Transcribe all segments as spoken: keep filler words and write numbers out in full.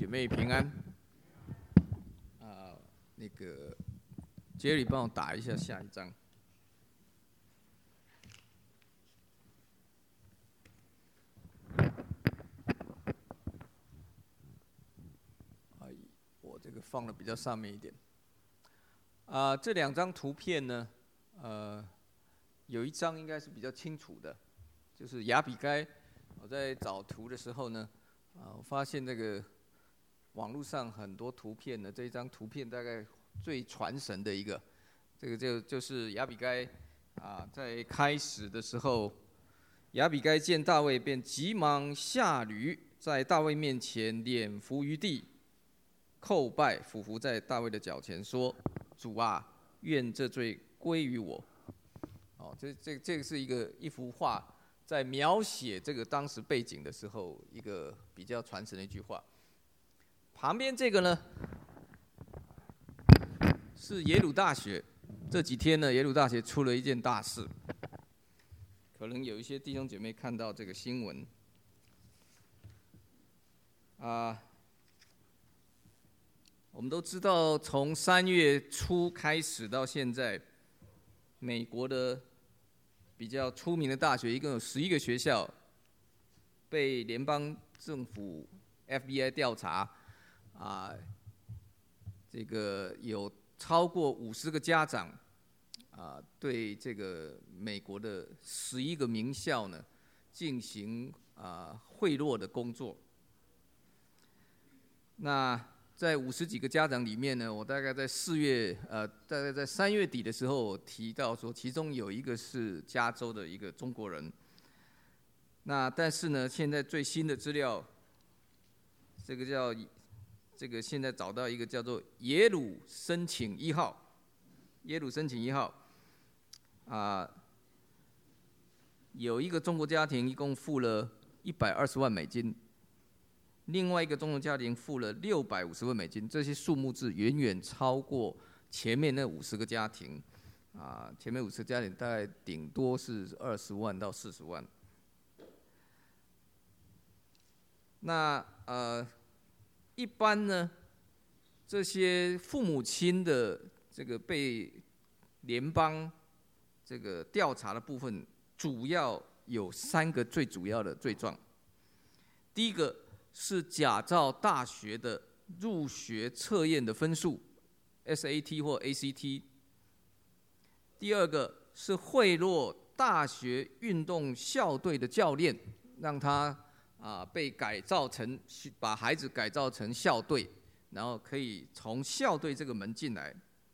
妹平安。啊，那个杰里帮我打一下下一张。哎，我这个放的比较上面一点。啊，这两张图片呢，呃，有一张应该是比较清楚的，就是亚比该。我在找图的时候呢，啊，我发现那个网络上很多图片呢，这一张图片大概最传神的一个，这个就就是亚比该啊，在开始的时候，亚比该见大卫，便急忙下驴，在大卫面前脸伏于地，叩拜，俯伏在大卫的脚前，说：“主啊，愿这罪归于我。”哦，这这这个是一个一幅画。在描写这个当时背景的时候，一个比较传神的一句话。旁边这个呢，是耶鲁大学。这几天呢，耶鲁大学出了一件大事，可能有一些弟兄姐妹看到这个新闻。啊，我们都知道，从三月初开始到现在，美国的比较出名的大学，一共有十一个学校被联邦政府 F B I 调查，啊，这个有超过五十个家长，啊，对这个美国的十一个名校呢进行啊贿赂的工作。那在五十几个家长里面呢，我大概在四月，呃，大概在三月底的时候，我提到说，其中有一个是加州的一个中国人。那但是呢，现在最新的资料，这个叫这个现在找到一个叫做耶鲁申请一号，耶鲁申请一号，啊、呃，有一个中国家庭一共付了一百二十万美金。另外一个中国家庭付了六百五十万美金，这些数目字远远超过前面那五十个家庭，啊，前面五十个家庭大概顶多是二十万到四十万。那呃，一般呢，这些父母亲的这个被联邦这个调查的部分，主要有三个最主要的罪状。第一个是假造大学的入学测验的分数 ，S A T 或 A C T。第二个是贿赂大学运动校队的教练，让他啊被改造成把孩子改造成校队，然后可以从校队这个门进来。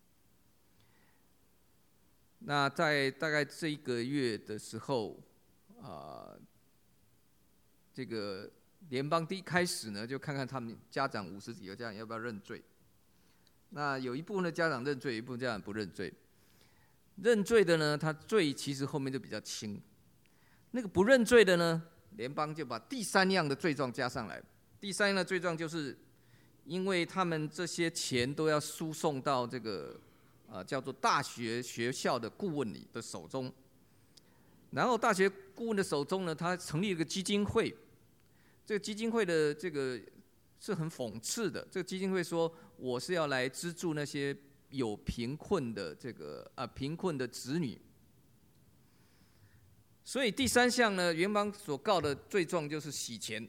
那在大概这一个月的时候，啊，这个联邦第一开始呢，就看看他们家长五十几个家长要不要认罪。那有一部分的家长认罪，有一部分家长不认罪。认罪的呢，他罪其实后面就比较轻。那个不认罪的呢，联邦就把第三样的罪状加上来。第三样的罪状就是，因为他们这些钱都要输送到这个呃叫做大学学校的顾问里的手中，然后大学顾问的手中呢，他成立了一个基金会。这个基金会的这个是很讽刺的。这个基金会说，我是要来资助那些有贫困的这个啊贫困的子女。所以第三项呢，联邦所告的罪状就是洗钱。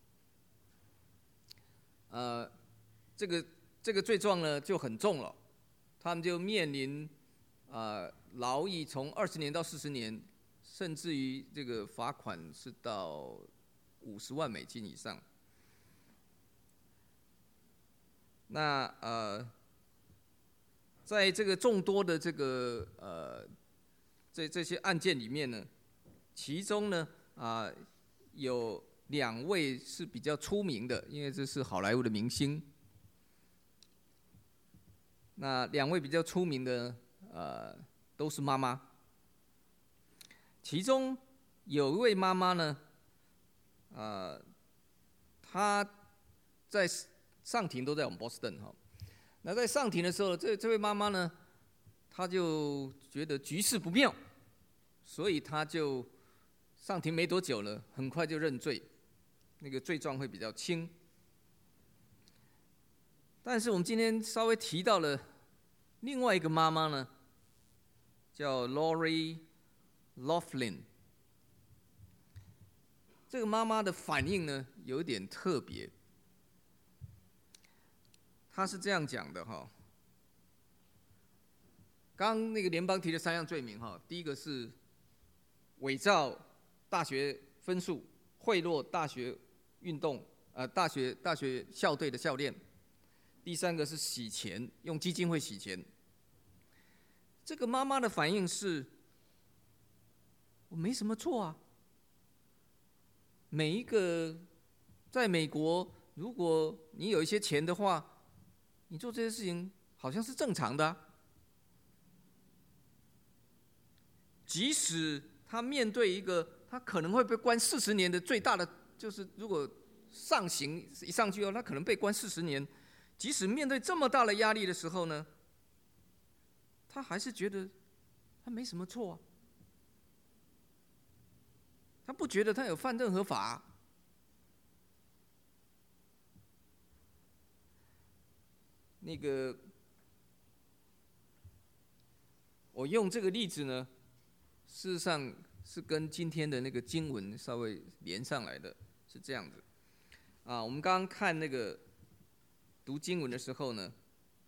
呃，这个这个罪状呢就很重了，他们就面临啊、呃、劳役从二十年到四十年，甚至于这个罚款是到五十万美金以上。那呃，在这个众多的这个呃这这些案件里面呢，其中呢啊、呃、有两位是比较出名的，因为这是好莱坞的明星。那两位比较出名的呃都是妈妈，其中有一位妈妈呢。呃，他在上庭都在我们波士顿哈。那在上庭的时候，这这位妈妈呢，她就觉得局势不妙，所以她就上庭没多久了，很快就认罪，那个罪状会比较轻。 但是我们今天稍微提到了另外一个妈妈呢，叫 Lori Loughlin。这个妈妈的反应呢，有点特别。她是这样讲的哈。刚刚那个联邦提的三项罪名哈，第一个是伪造大学分数、贿赂大学运动呃大学大学校队的教练。第三个是洗钱，用基金会洗钱。这个妈妈的反应是：我没什么错啊。每一个在美国，如果你有一些钱的话，你做这些事情好像是正常的啊。即使他面对一个他可能会被关四十年的最大的，就是如果上刑一上去后，他可能被关四十年。即使面对这么大的压力的时候呢，他还是觉得他没什么错啊，他不觉得他有犯任何法啊。那个，我用这个例子呢，事实上是跟今天的那个经文稍微连上来的，是这样子。啊，我们刚刚看那个。读经文的时候呢，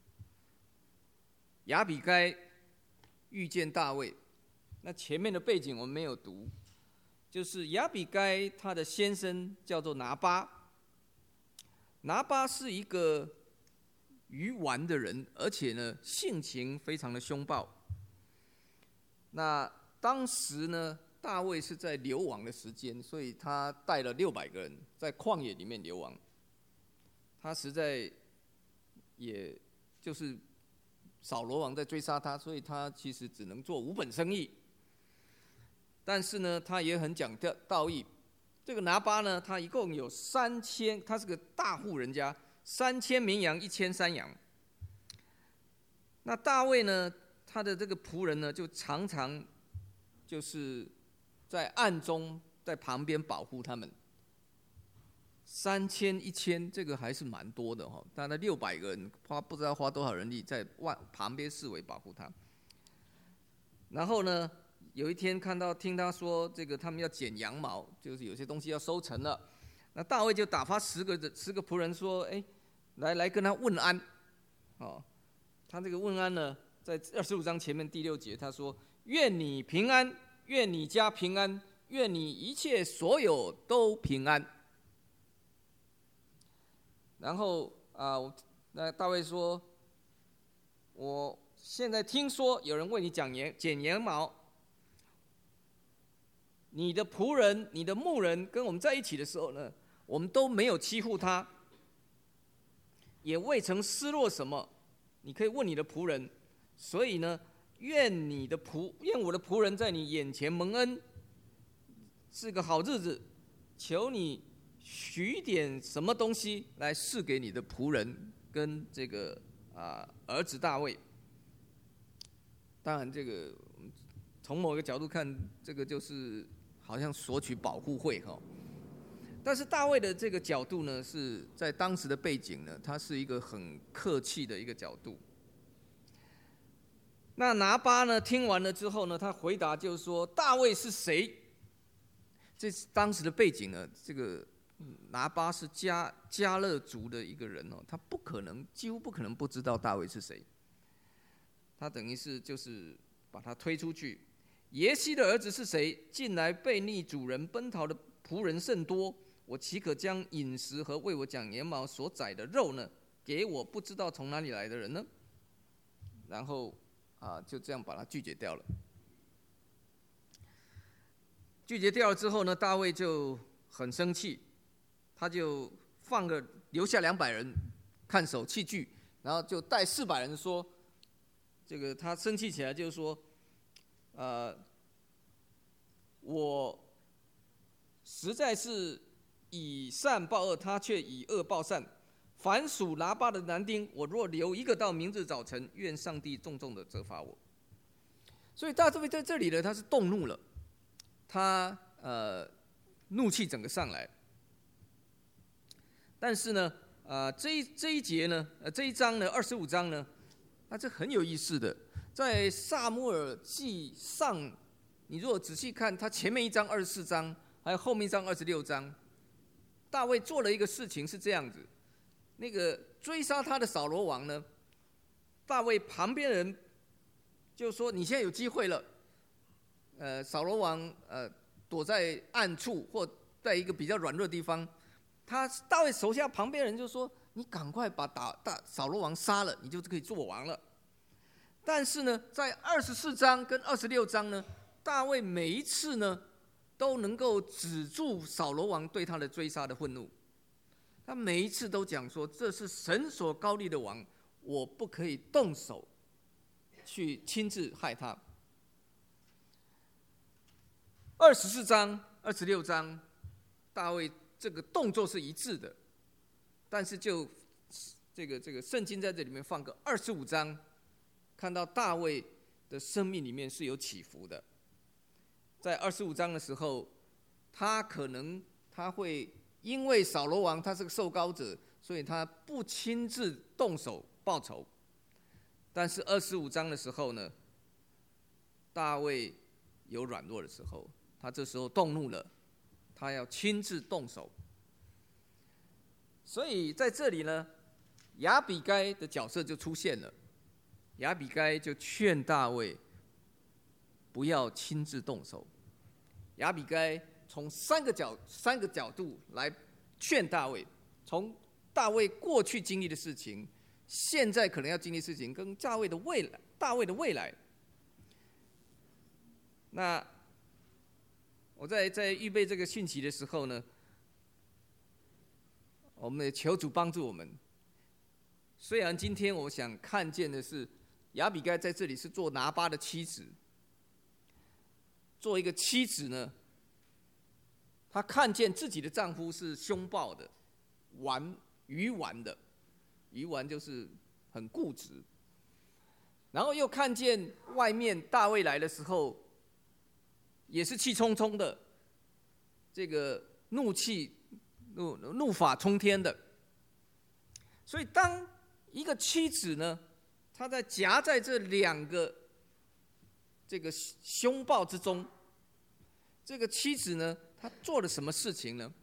亚比该遇见大卫，那前面的背景我们没有读，就是亚比该他的先生叫做拿巴，拿巴是一个愚顽的人，而且呢性情非常的凶暴。那当时呢，大卫是在流亡的时间，所以他带了六百个人在旷野里面流亡，他实在。也就是扫罗王在追杀他，所以他其实只能做无本生意。但是呢，他也很讲道义。这个拿巴呢，他一共有三千，他是个大户人家，三千绵羊，一千山羊。那大卫呢，他的这个仆人呢，就常常就是在暗中在旁边保护他们。三千一千，这个还是蛮多的哈。大概六百个人，花不知道花多少人力在外旁边四围保护他。然后呢，有一天看到听他说，这个他们要剪羊毛，就是有些东西要收成了。那大卫就打发十个十个仆人说：“哎，来来跟他问安。”哦，他这个问安呢，在二十五章前面第六节，他说：“愿你平安，愿你家平安，愿你一切所有都平安。”然后啊，那大卫说：“我现在听说有人为你讲剪剪羊毛，你的仆人、你的牧人跟我们在一起的时候呢，我们都没有欺负他，也未曾失落什么。你可以问你的仆人。所以呢，愿你的仆，愿我的仆人在你眼前蒙恩，是个好日子。求你。”许点什么东西来赐给你的仆人跟这个啊、呃、儿子大卫？当然，这个从某个角度看，这个就是好像索取保护费哈。但是大卫的这个角度呢，是在当时的背景呢，他是一个很客气的一个角度。那拿巴呢，听完了之后呢，他回答就是说：“大卫是谁？”这是当时的背景呢，这个。拿巴是加加勒族的一个人哦，他不可能，几乎不可能不知道大卫是谁。他等于是就是把他推出去。耶西的儿子是谁？近来背逆主人奔逃的仆人甚多，我岂可将饮食和为我讲羊毛所宰的肉呢，给我不知道从哪里来的人呢？然后啊，就这样把他拒绝掉了。拒绝掉了之后呢，大卫就很生气。他就放个留下两百人看守器具，然后就带四百人说，这个他生气起来就是说，呃，我实在是以善报恶，他却以恶报善。凡属拿巴的男丁，我若留一个到明日早晨，愿上帝重重的责罚我。所以大卫在这里呢，他是动怒了，他呃怒气整个上来。但是呢， 啊、呃，这一这一节呢，呃，这一章呢，二十五章呢，啊，这很有意思的，在撒母耳记上，你如果仔细看，他前面一章二十四章，还有后面一章二十六章，大卫做了一个事情是这样子，那个追杀他的扫罗王呢，大卫旁边人就说：“你现在有机会了。”呃，扫罗王呃躲在暗处或在一个比较软弱的地方，他大卫手下旁边人就说：“你赶快把打大扫罗王杀了，你就可以做王了。”但是呢，在二十四章跟二十六章呢，大卫每一次呢都能够止住扫罗王对他的追杀的愤怒。他每一次都讲说：“这是神所膏立的王，我不可以动手去亲自害他。”二十四章、二十六章，大卫这个动作是一致的，但是就这个这个圣经在这里面放个二十五章，看到大卫的生命里面是有起伏的。在二十五章的时候，他可能他会因为扫罗王他是个受膏者，所以他不亲自动手报仇。但是二十五章的时候呢，大卫有软弱的时候。他这时候动怒了，他要亲自动手。所以在这里呢，亚比该的角色就出现了。亚比该就劝大卫不要亲自动手。亚比该从三个角三个角度来劝大卫，从大卫过去经历的事情，现在可能要经历的事情，跟大卫的未来，大卫的未来。那我在在预备这个讯息的时候呢，我们也求主帮助我们。虽然今天我想看见的是亚比该在这里是做拿巴的妻子，做一个妻子呢，她看见自己的丈夫是凶暴的、顽愚顽的，愚顽就是很固执，然后又看见外面大卫来的时候。也是气冲冲的，这个怒气、怒怒发冲天的。所以，当一个妻子呢，她在夹在这两个这个凶暴之中，这个妻子呢，她做了什么事情呢？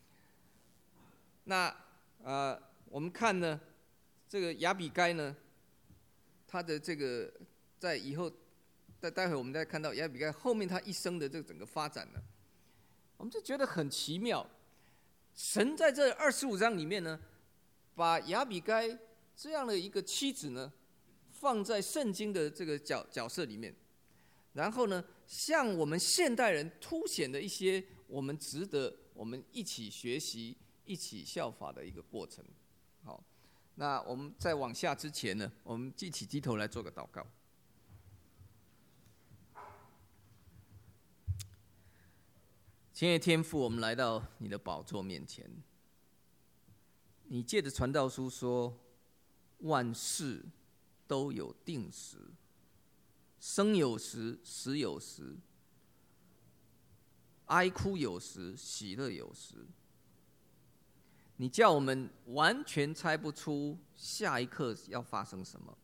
那呃，我们看呢，这个亚比该呢，她的这个在以后。待待会我们再看到亚比该后面他一生的这个整个发展呢，我们就觉得很奇妙。神在这二十五章里面呢，把亚比该这样的一个妻子呢，放在圣经的这个角角色里面，然后呢，向我们现代人凸显了一些我们值得我们一起学习、一起效法的一个过程。好，那我们在往下之前呢，我们一起低头来做个祷告。亲爱的天父，我们来到你的宝座面前。你借着传道书说，万事都有定时，生有时，死有时，哀哭有时，喜乐有时。你叫我们完全猜不出下一刻要发生什么，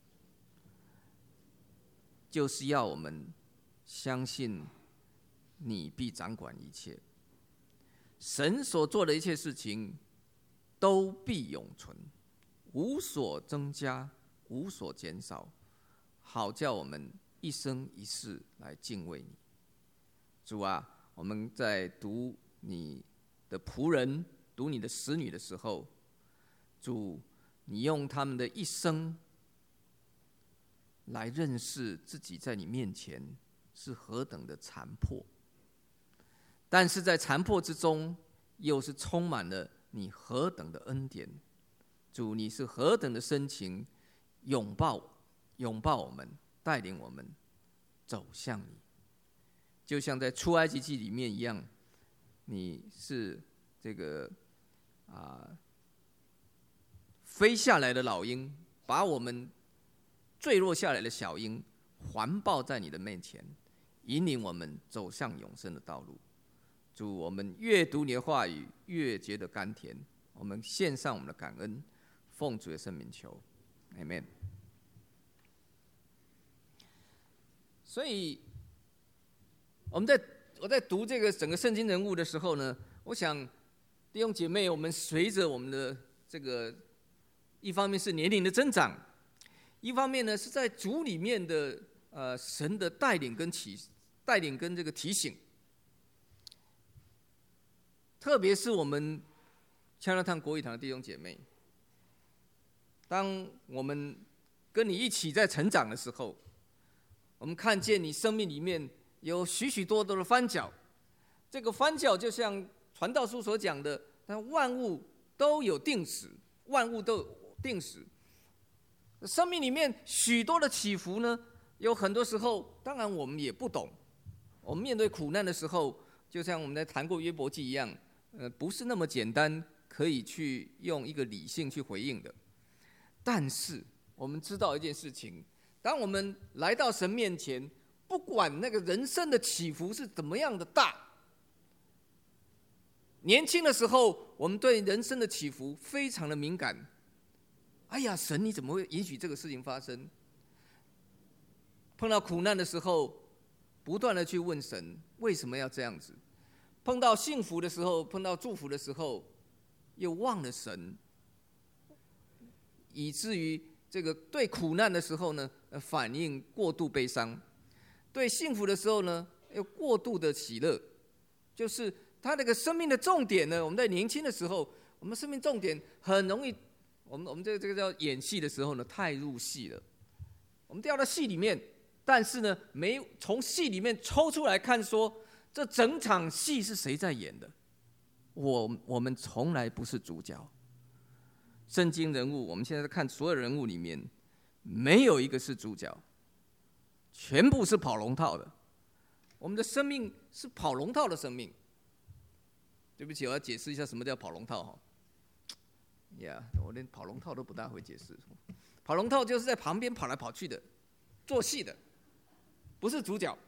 就是要我们相信你必掌管一切，神所做的一切事情都必永存，无所增加，无所减少，好叫我们一生一世来敬畏你。主啊，我们在读你的仆人、读你的使女的时候，主，你用他们的一生来认识自己在你面前是何等的残破，但是在残破之中，又是充满了你何等的恩典。主，你是何等的深情，拥抱拥抱我们，带领我们走向你，就像在出埃及记里面一样，你是这个啊飞下来的老鹰，把我们坠落下来的小鹰环抱在你的面前，引领我们走向永生的道路。主，我们越读你的话语，越觉得甘甜。 我们献上我们的感恩，奉主的圣名求 ，Amen。所以我们在我在读这个整个圣经人物的时候呢，我想弟兄姐妹，我们随着我们的这个，一方面是年龄的增长，一方面呢是在主里面的呃神的带领跟启带领跟这个提醒，特别是我们加拿大国语堂的弟兄姐妹，当我们跟你一起在成长的时候，我们看见你生命里面有许许多多的翻角，这个翻角就像传道书所讲的，但万物都有定时，万物都有定时。生命里面许多的起伏呢，有很多时候，当然我们也不懂。我们面对苦难的时候，就像我们在谈过约伯记一样，呃，不是那么简单可以去用一个理性去回应的。但是我们知道一件事情，当我们来到神面前，不管那个人生的起伏是怎么样的大，年轻的时候我们对人生的起伏非常的敏感。哎呀，神你怎么会允许这个事情发生？碰到苦难的时候，不断的去问神为什么要这样子。碰到幸福的时候，碰到祝福的时候，又忘了神，以至于这个对苦难的时候呢，反应过度悲伤；对幸福的时候呢，又过度的喜乐。就是他那个生命的重点呢，我们在年轻的时候，我们生命重点很容易，我们我们这个这个叫演戏的时候呢，太入戏了，我们掉到戏里面，但是呢，没从戏里面抽出来看说，这整场戏是谁在演的？我我们从来不是主角。圣经人物，我们现在看所有人物里面，没有一个是主角，全部是跑龙套的。我们的生命是跑龙套的生命。对不起，我要解释一下什么叫跑龙套哈。呀、yeah, ，我连跑龙套都不大会解释。跑龙套就是在旁边跑来跑去的，做戏的，不是主角。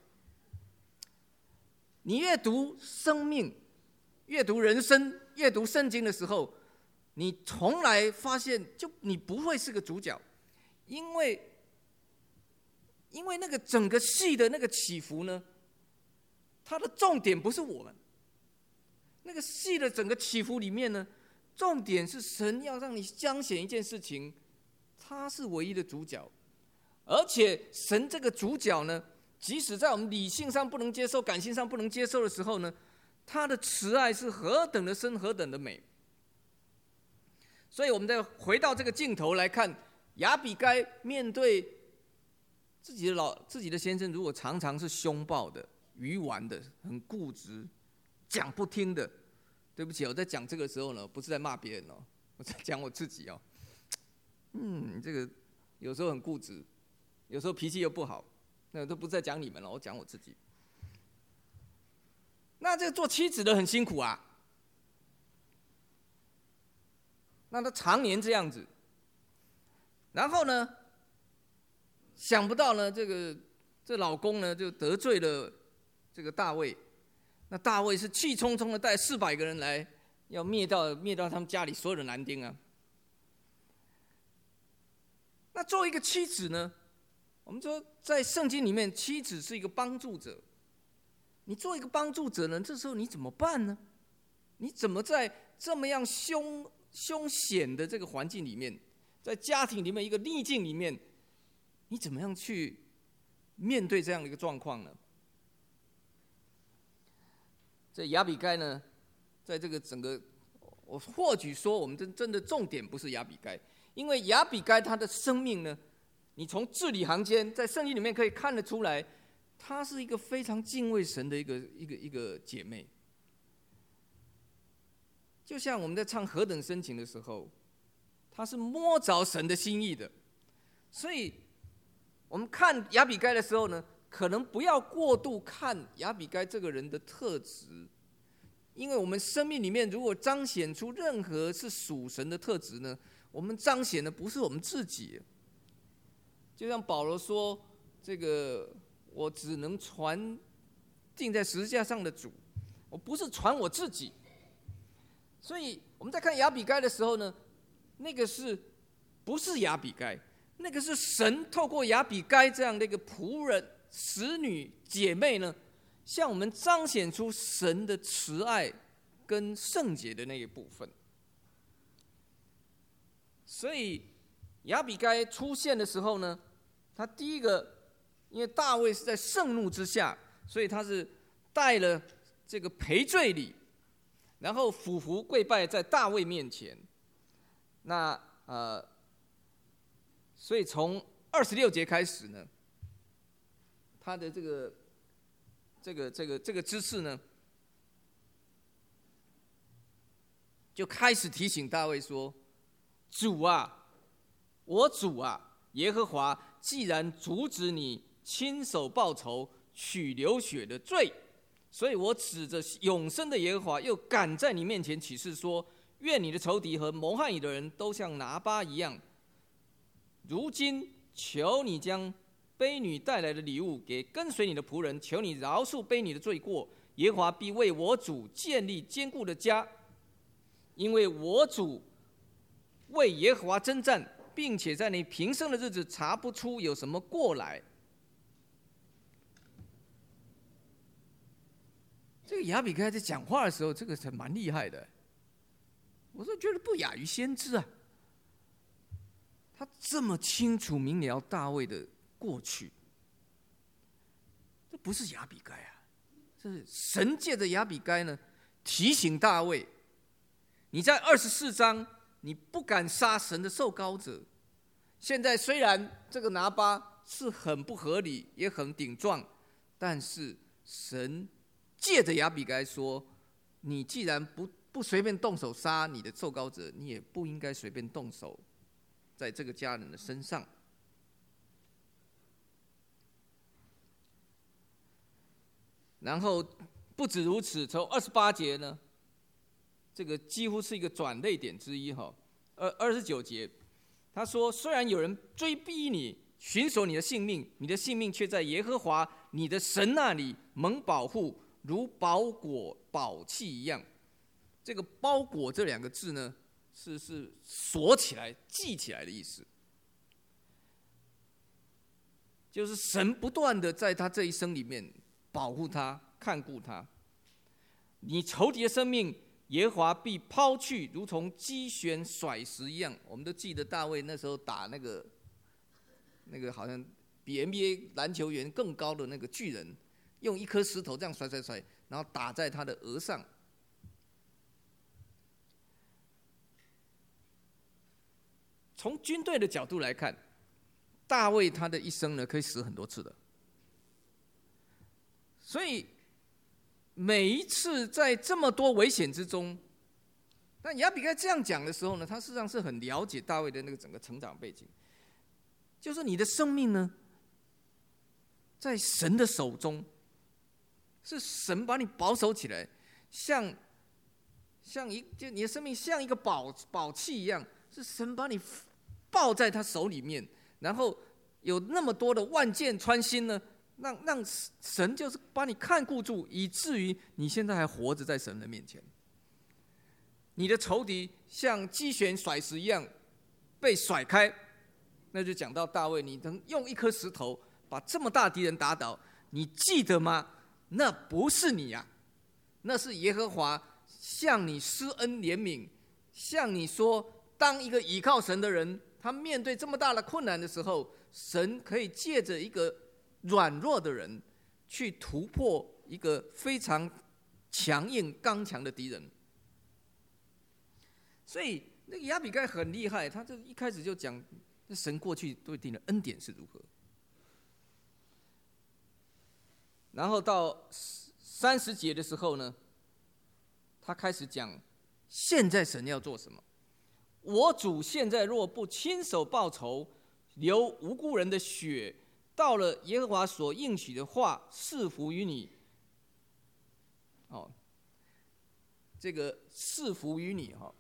你阅读生命、阅读人生、阅读圣经的时候，你从来发现，就你不会是个主角，因为，因为那个整个戏的那个起伏呢，它的重点不是我们。那个戏的整个起伏里面呢，重点是神要让你彰显一件事情，他是唯一的主角，而且神这个主角呢，即使在我们理性上不能接受、感性上不能接受的时候呢，他的慈爱是何等的深、何等的美。所以我们再回到这个镜头来看，亚比该面对自己的老、自己的先生，如果常常是凶暴的、愚顽的、很固执、讲不听的，对不起，我在讲这个时候呢，不是在骂别人哦，我在讲我自己哦。嗯，这个有时候很固执，有时候脾气又不好，那都不是在讲你们了，我讲我自己。那这个做妻子的很辛苦啊，那他常年这样子，然后呢，想不到呢，这个这老公呢就得罪了这个大卫。那大卫是气冲冲的带四百个人来，要灭掉灭掉他们家里所有的男丁啊。那作为一个妻子呢，我们说在圣经里面，妻子是一个帮助者。你做一个帮助者呢，这时候你怎么办呢？你怎么在这么样凶凶险的这个环境里面，在家庭里面一个逆境里面，你怎么样去面对这样的一个状况呢？这亚比该呢，在这个整个，我或许说我们真真的重点不是亚比该，因为亚比该她的生命呢，你从字里行间在圣经里面可以看得出来，她是一个非常敬畏神的一个一个一个姐妹。就像我们在唱何等深情的时候，她是摸着神的心意的，所以我们看亚比该的时候呢，可能不要过度看亚比该这个人的特质，因为我们生命里面如果彰显出任何是属神的特质呢，我们彰显的不是我们自己。就像保罗说，这个我只能传钉在十字架上的主，我不是传我自己。 所以我们在看亚比该的时候呢，那个是不是亚比该？那个是神透过亚比该这样的一个仆人、使女、姐妹呢，向我们彰显出神的慈爱跟圣洁的那一部分。所以亚比该出现的时候呢，他第一个，因为大卫是在盛怒之下，所以他是带了这个赔罪礼，然后俯伏跪拜在大卫面前。那呃，所以从二十六节开始呢，他的这个这个这个这个姿势呢，就开始提醒大卫说：“主啊，我主啊，耶和华既然阻止你亲手报仇，取流血的罪，所以我指着永生的耶和华，又敢在你面前起誓说：愿你的仇敌和谋害你的人都像拿巴一样。如今求你将婢女带来的礼物给跟随你的仆人，求你饶恕婢女的罪过。耶和华必为我主建立坚固的家，因为我主为耶和华征战，并且在你平生的日子查不出有什么过来。”这个亚比该在讲话的时候，这个才蛮厉害的。我说觉得不亚于先知啊，他这么清楚明了大卫的过去，这不是亚比该啊，这是神借着亚比该呢提醒大卫：你在二十四章你不敢杀神的受膏者，现在虽然这个拿巴是很不合理也很顶撞，但是神借着亚比该说：你既然不不随便动手杀你的受膏者，你也不应该随便动手在这个家人的身上。然后不止如此，从二十八节呢，这个几乎是一个转捩点之一哈。二二十九节，他说：虽然有人追逼你，寻索你的性命，你的性命却在耶和华你的神那里蒙保护，如包裹宝器一样。这个包裹这两个字呢，是是锁起来、系起来的意思，就是神不断的在他这一生里面保护他、看顾他。你仇敌的生命，耶和华必抛去，如同击旋甩石一样。我们都记得大卫那时候打那个那个好像比 N B A 篮球员更高的那个巨人，用一颗石头这样甩甩甩，然后打在他的额上。从军队的角度来看，大卫他的一生呢，可以死很多次的。所以每一次在这么多危险之中，但亚比该这样讲的时候呢，他事实上是很了解大卫的那个整个成长背景，就是你的生命呢，在神的手中，是神把你保守起来，像像一就你的生命像一个宝宝器一样。是神把你抱在他手里面，然后有那么多的万箭穿心呢，让让神就是把你看顾住，以至于你现在还活着在神的面前。你的仇敌像击旋甩石一样被甩开，那就讲到大卫，你能用一颗石头把这么大敌人打倒，你记得吗？那不是你呀、啊，那是耶和华向你施恩怜悯，向你说。当一个倚靠神的人，他面对这么大的困难的时候，神可以借着一个软弱的人去突破一个非常强硬刚强的敌人。所以那个亚比该很厉害，他就一开始就讲神过去对你的恩典是如何，然后到三十节的时候呢，他开始讲现在神要做什么。我主现在若不亲手报仇，流无辜人的血，到了耶和华所应许的话，赐福于你。哦，这个赐福于你哈，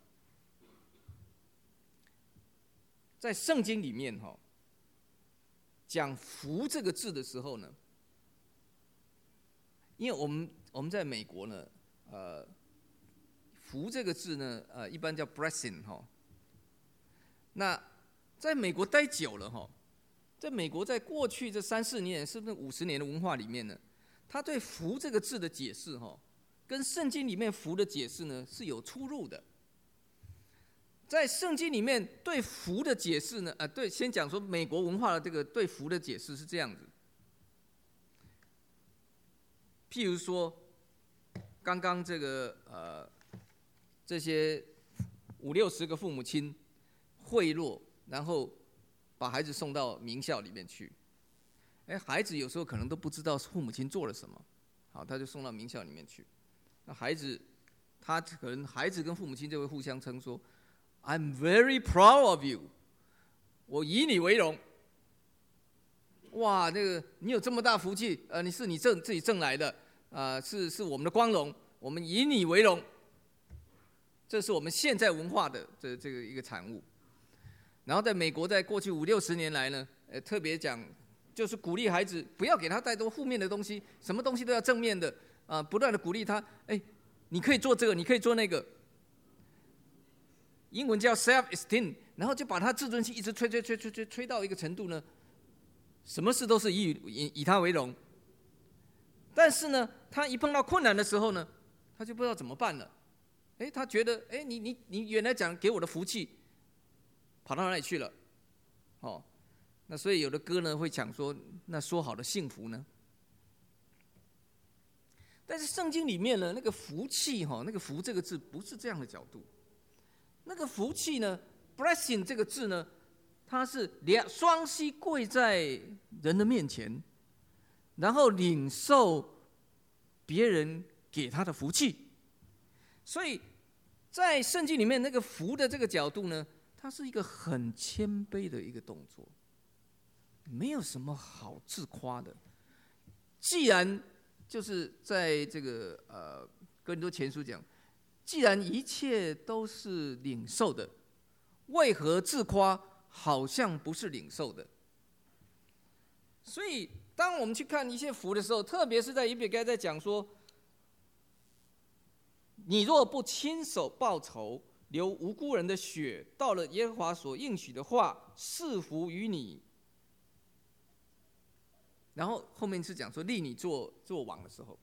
在圣经里面哈，讲福这个字的时候呢，因为我们我们在美国呢，呃， 福这个字呢，呃，一般叫 blessing 哈。那在美国待久了哈，在美国在过去这三四年，甚至五十年的文化里面呢，他对福这个字的解释哈，跟圣经里面福的解释呢是有出入的。在圣经里面对福的解释呢，呃，对，先讲说美国文化的这个对福的解释是这样子。譬如说，刚刚这个呃，这些五六十个父母亲贿赂，然后把孩子送到名校里面去。哎，孩子有时候可能都不知道父母亲做了什么，好，他就送到名校里面去。那孩子，他可能孩子跟父母亲就会互相称说 ：“I'm very proud of you， 我以你为荣。”哇，那个你有这么大福气，呃，你是你挣自己挣来的，啊、呃，是是我们的光荣，我们以你为荣。这是我们现在文化的这这个一个产物。然后在美国，在过去五六十年来呢，呃，特别讲就是鼓励孩子不要给他太多负面的东西，什么东西都要正面的，啊、呃，不断的鼓励他，哎，你可以做这个，你可以做那个。英文叫 self-esteem， 然后就把他自尊心一直吹吹吹吹吹吹到一个程度呢。什么事都是以以以他为荣，但是呢，他一碰到困难的时候呢，他就不知道怎么办了。哎，他觉得，哎，你你你原来讲给我的福气，跑到哪里去了？哦，那所以有的歌呢会讲说，那说好的幸福呢？但是圣经里面呢，那个福气哈，那个福这个字不是这样的角度，那个福气呢 ，blessing 这个字呢。他是两双膝跪在人的面前，然后领受别人给他的福气。所以在圣经里面，那个福的这个角度呢，它是一个很谦卑的一个动作，没有什么好自夸的。既然就是在这个呃哥林多前书讲，既然一切都是领受的，为何自夸？好像不是领受的，所以当我们去看一些福的时候，特别是在以比该在讲说，你若不亲手报仇，流无辜人的血，到了耶和华所应许的话，赐福于你。然后后面是讲说立你做做王的时候，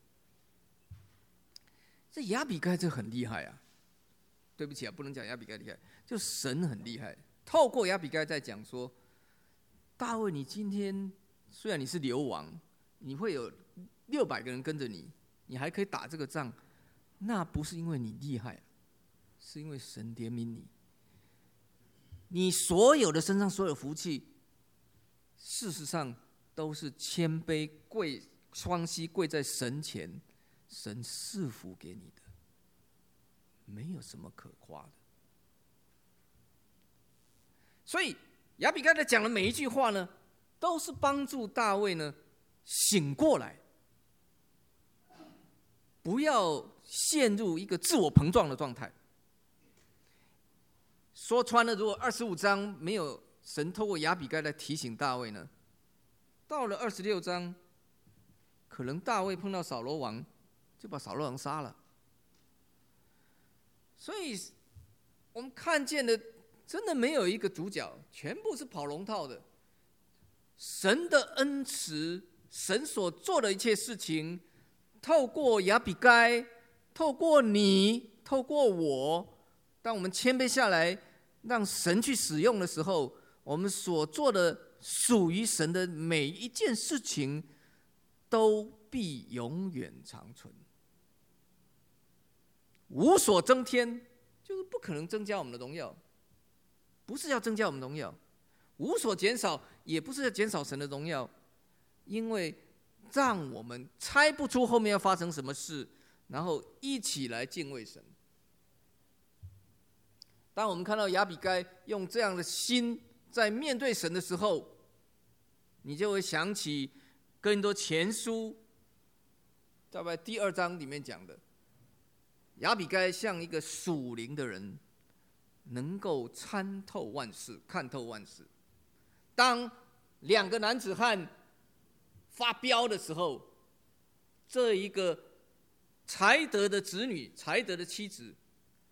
这亚比该这很厉害啊！对不起啊，不能讲亚比该厉害，就神很厉害。透过亚比该在讲说，大卫，你今天虽然你是流亡，你会有六百个人跟着你，你还可以打这个仗，那不是因为你厉害，是因为神怜悯你。你所有的身上所有福气，事实上都是谦卑跪双膝跪在神前，神赐福给你的，没有什么可夸的。所以亚比该在讲的每一句话呢，都是帮助大卫呢醒过来，不要陷入一个自我膨胀的状态。说穿了，如果二十五章没有神透过亚比该来提醒大卫呢，到了二十六章，可能大卫碰到扫罗王，就把扫罗王杀了。所以我们看见的。真的没有一个主角，全部是跑龙套的。神的恩慈，神所做的一切事情，透过亚比该，透过你，透过我，当我们谦卑下来，让神去使用的时候，我们所做的属于神的每一件事情，都必永远长存。无所增添，就是不可能增加我们的荣耀。不是要增加我们荣耀，无所减少，也不是要减少神的荣耀，因为让我们猜不出后面要发生什么事，然后一起来敬畏神。当我们看到亚比该用这样的心在面对神的时候，你就会想起哥林多前书大概第二章里面讲的，亚比该像一个属灵的人，能够参透万事，看透万事。当两个男子汉发飙的时候，这一个才德的子女、才德的妻子，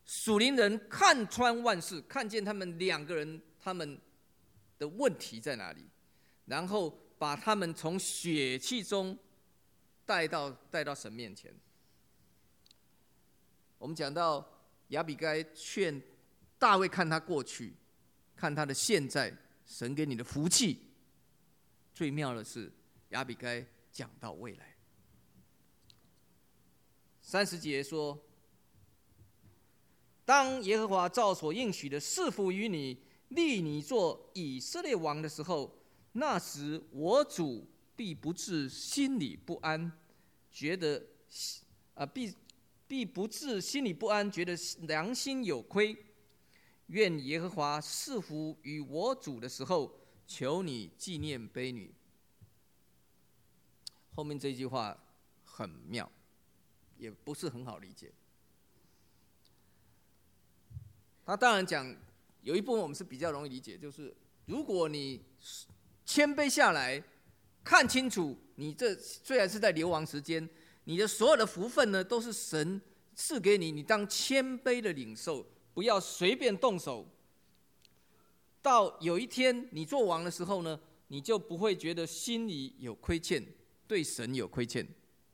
属灵人看穿万事，看见他们两个人他们的问题在哪里，然后把他们从血气中带到带到神面前。我们讲到亚比该劝大卫看他过去，看他的现在，神给你的福气。最妙的是亚比该讲到未来。三十节说，当耶和华照所应许的赐福于你，立你做以色列王的时候，那时我主必不致心里不安，觉得啊必必不致心里不安，觉得良心有亏。愿耶和华赐福于我主的时候，求你纪念婢女。后面这句话很妙，也不是很好理解。他当然讲有一部分我们是比较容易理解，就是如果你谦卑下来，看清楚，你这虽然是在流亡时间，你的所有的福分呢，都是神赐给你，你当谦卑的领受，不要随便动手。到有一天你做王的时候呢，你就不会觉得心里有亏欠，对神有亏欠。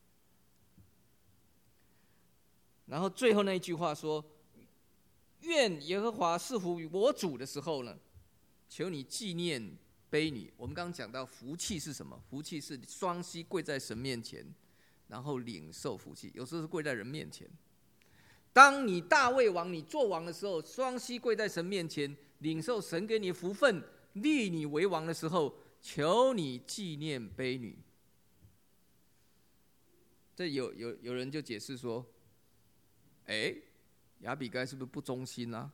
然后最后那一句话说，愿耶和华赐福于我主的时候呢，求你纪念婢女。我们刚刚讲到福气是什么？福气是双膝跪在神面前，然后领受福气。有时候是跪在人面前。当你大卫王，你做王的时候，双膝跪在神面前，领受神给你福分，立你为王的时候，求你纪念婢女。这有有有人就解释说，哎，亚比该是不是不忠心啊？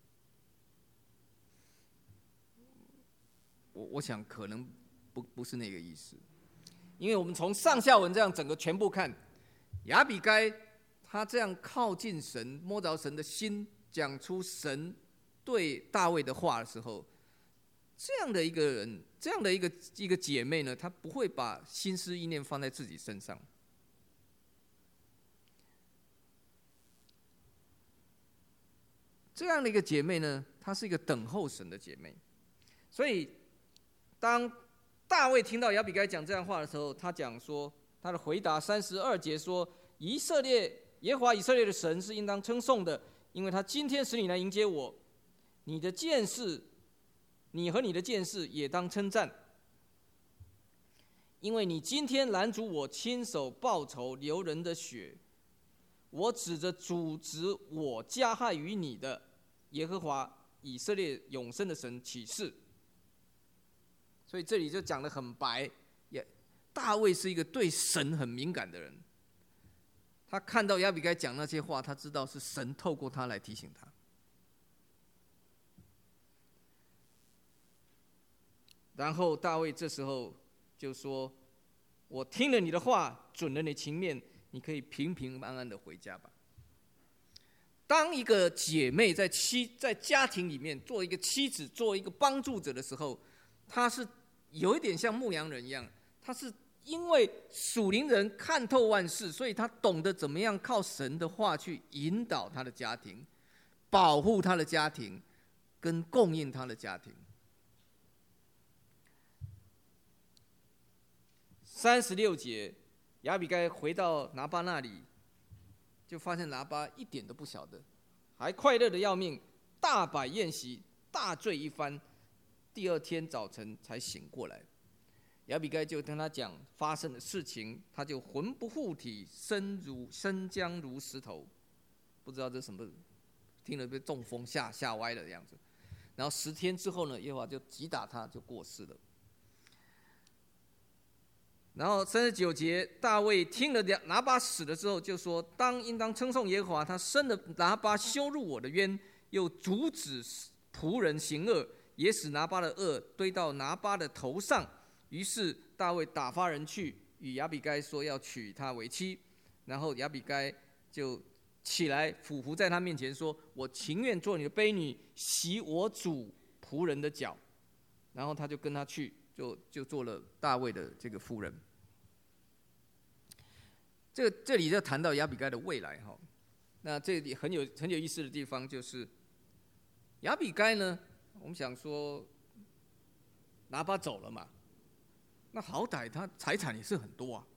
我我想可能不不是那个意思，因为我们从上下文这样整个全部看，亚比该他这样靠近神，摸着神的心，讲出神对大卫的话的时候，这样的一个人，这样的一个一个姐妹呢，她不会把心思意念放在自己身上。这样的一个姐妹呢，她是一个等候神的姐妹。所以当大卫听到亚比该讲这样话的时候，他讲说，他的回答三十二节说，以色列耶和华以色列的神是应当称颂的，因为他今天使你来迎接我，你的剑士，你和你的剑士也当称赞，因为你今天拦阻我亲手报仇流人的血，我指着阻止我加害于你的耶和华以色列永生的神起誓。所以这里就讲得很白，也大卫是一个对神很敏感的人。他看到亚比该讲那些话，他知道是神透过他来提醒他。然后大卫这时候就说：“我听了你的话，准了你情面，你可以平平安安的回家吧。”当一个姐妹在妻在家庭里面做一个妻子，做一个帮助者的时候，她是有一点像牧羊人一样，她是因为属灵人看透万事，所以她懂得怎么样靠神的话去引导她的家庭，保护她的家庭，跟供应她的家庭。三十六节，亚比该回到拿巴那里，就发现拿巴一点都不晓得，还快乐的要命，大摆宴席，大醉一番。第二天早晨才醒过来，亚比该就跟他讲发生的事情，他就魂不附体，身如身僵如石头，不知道这什么，听了被中风吓吓歪了的样子。然后十天之后呢，耶和华就击打他，就过世了。然后三十九节，大卫听了拿巴死了之后，就说：“当应当称颂耶和华，他生了拿巴羞辱我的冤，又阻止仆人行恶，也使拿巴的恶堆到拿巴的头上。”于是大卫打发人去与亚比该说要娶她为妻，然后亚比该就起来俯伏在他面前说：“我情愿做你的婢女，洗我主仆人的脚。”然后他就跟他去。就, 就做了大卫的这个夫人。这这里就谈到亚比该的未来哈。 那这里很有很有意思的地方就是，亚比该呢，我们想说，拿巴走了嘛，那好歹他财产也是很多啊。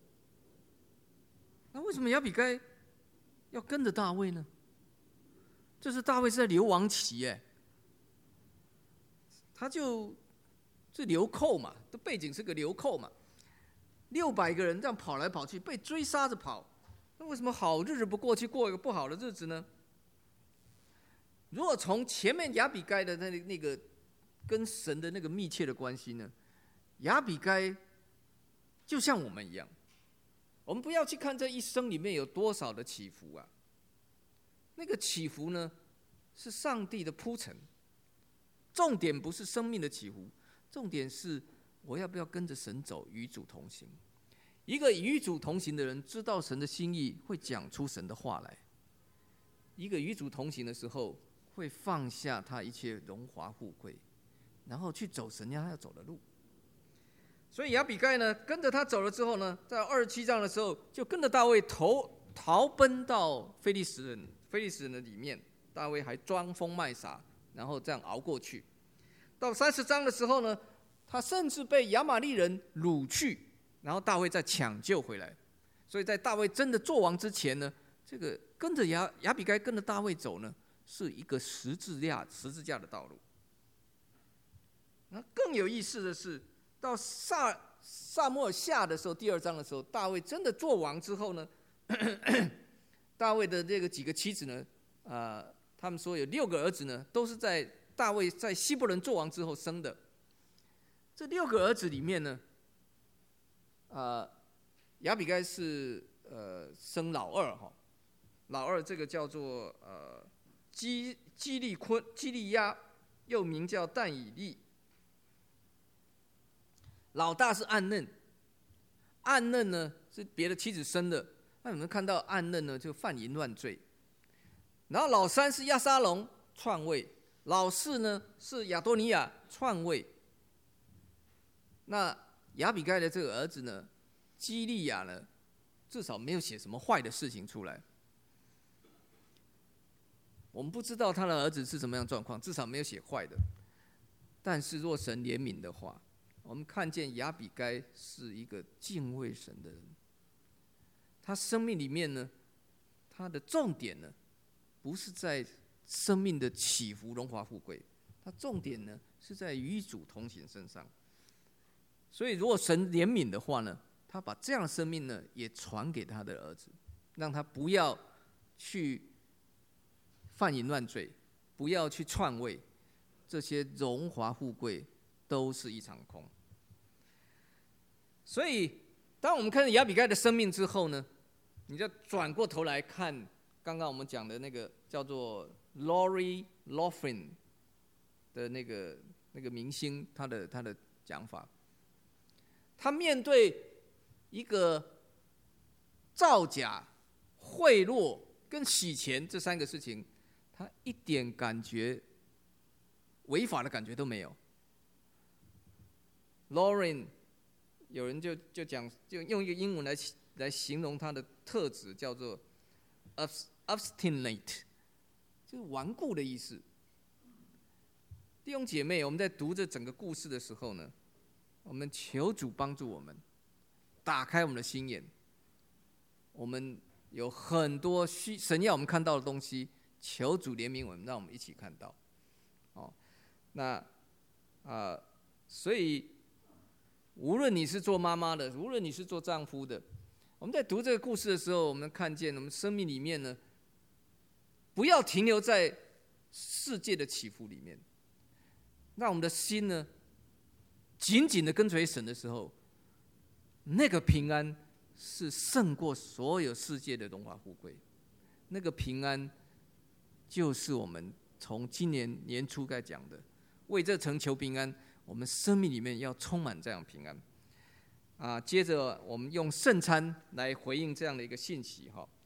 那为什么亚比该要跟着大卫呢？这是大卫是在流亡期哎，他就是流寇嘛，的背景是个流寇嘛，六百个人这样跑来跑去，被追杀着跑。那为什么好日子不过去，过一个不好的日子呢？如果从前面亚比该的那那个跟神的那个密切的关系呢，亚比该就像我们一样，我们不要去看这一生里面有多少的起伏啊，那个起伏呢是上帝的铺陈，重点不是生命的起伏，重点是我要不要跟着神走，与主同行。一个与主同行的人，知道神的心意，会讲出神的话来。一个与主同行的时候，会放下他一切荣华富贵，然后去走神要他要走的路。所以亚比该呢，跟着他走了之后呢，在二十七章的时候，就跟着大卫逃逃奔到非利士人非利士人的里面。大卫还装疯卖傻，然后这样熬过去。到三十章的时候呢，他甚至被亚玛力人掳去。然后大卫再抢救回来，所以在大卫真的做王之前呢，这个跟着亚亚比该跟着大卫走呢，是一个十字架十字架的道路。那更有意思的是，到撒撒母耳下的时候，第二章的时候，大卫真的做王之后呢，大卫的这个几个妻子呢，呃，他们说有六个儿子呢，都是在大卫在希伯伦做王之后生的。这六个儿子里面呢，呃，亚比该是呃生老二哈，老二这个叫做呃基基利昆基利亚，又名叫但以利。老大是暗嫩，暗嫩呢是别的妻子生的，那你们看到暗嫩呢就犯淫乱罪。然后老三是亚沙龙篡位，老四呢是亚多尼亚篡位。那亚比该的这个儿子呢，基利亚呢，至少没有写什么坏的事情出来。我们不知道他的儿子是什么样的状况，至少没有写坏的。但是若神怜悯的话，我们看见亚比该是一个敬畏神的人。他生命里面呢，他的重点呢，不是在生命的起伏、荣华富贵，他重点呢是在与主同行身上。所以，如果神怜悯的话呢，他把这样的生命呢也传给他的儿子，让他不要去犯淫乱罪，不要去篡位，这些荣华富贵都是一场空。所以，当我们看到亚比该的生命之后呢，你就转过头来看刚刚我们讲的那个叫做 Lori Loughlin 的那个那个明星，他的他的讲法。他面对一个造假、贿赂跟洗钱这三个事情，他一点感觉违法的感觉都没有。Lauren 有人就就讲，就用一个英文来来形容他的特质，叫做 obstinate， 就是顽固的意思。弟兄姐妹，我们在读这整个故事的时候呢，我们求主帮助我们，打开我们的心眼。我们有很多神要我们看到的东西，求主怜悯我们，让我们一起看到。哦，那啊、呃，所以无论你是做妈妈的，无论你是做丈夫的，我们在读这个故事的时候，我们看见我们生命里面呢，不要停留在世界的起伏里面，让我们的心呢，紧紧的跟随神的时候，那个平安是胜过所有世界的荣华富贵。那个平安就是我们从今年年初该讲的，为这城求平安。我们生命里面要充满这样平安。啊，接着我们用圣餐来回应这样的一个信息哈。